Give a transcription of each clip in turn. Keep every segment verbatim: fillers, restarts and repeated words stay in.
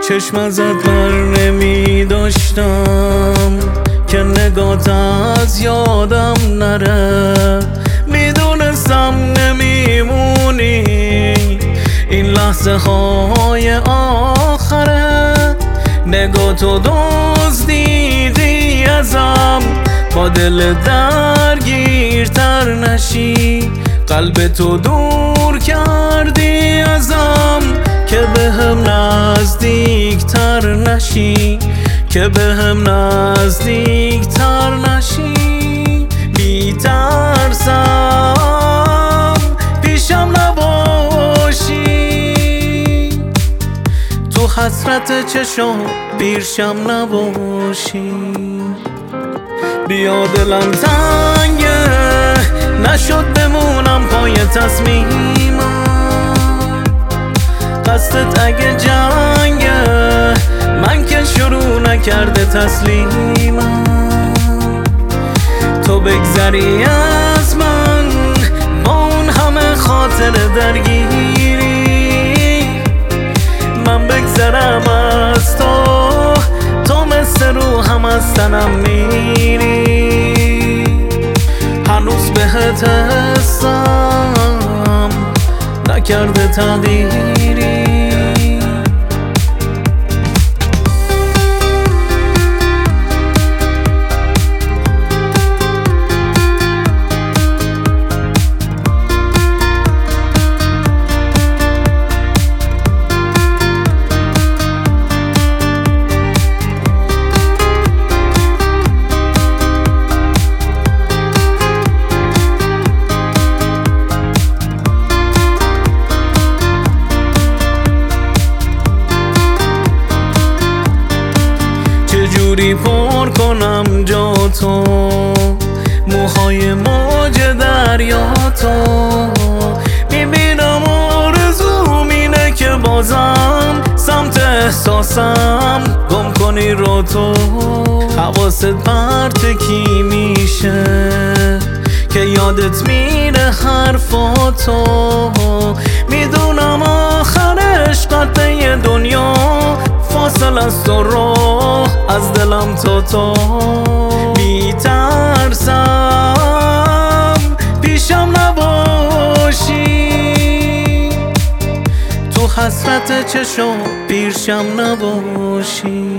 چشم ازت بر نمی داشتم که نگات از یادم نره. میدونستم نمیمونی، این لحظه های آخره. نگاتو دزدیدی ازم، با دل درگیرتر نشی. قلب تو دور کردی ازم که به هم نزدیکتر نشی، که به هم نزدیکتر نشی. بی ترسم پیشم نباشی، تو حسرت چشم پیشم نباشی. بیا دلم تنگه، نشد بمونم پای تصمیمم. قصدت اگه جنگه، من که شروع نکرده تسلیمم. تو بگذری از من با اون همه خاطر درگیری، من بگذرم از تو، تو مثل روحم از تنم میری. هنوز بهت حسم نکرده تغییری. چجوری پر کنم جا تو، موهای موج دریا تو. میبینم آرزوم اینه که بازم سمت احساسم گم کنی رو تو. حواست پرت کی میشه که یادت میره حرفاتو. میدونم آخرش قطعه دنیا فاصل است و راه از دلم تو تو. میترسم پیشم نباشی، تو حسرت چشم پیشم نباشی.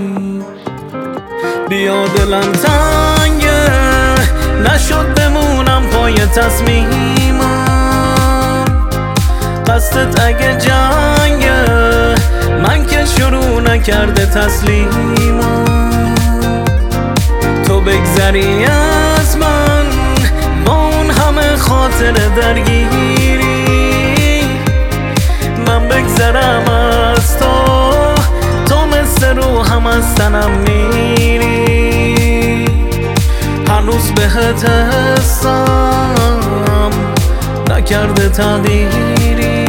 بیا دلم تنگه، نشد بمونم پای تصمیمم. قصدت اگه جنگه، من که شروع نکرده تسلیمم. تو بگذری از من با اون همه خاطر درگیری، من بگذرم از تو، تو مثل روحم از تنم میری. هنوز بهت حسم نکرده تغییری.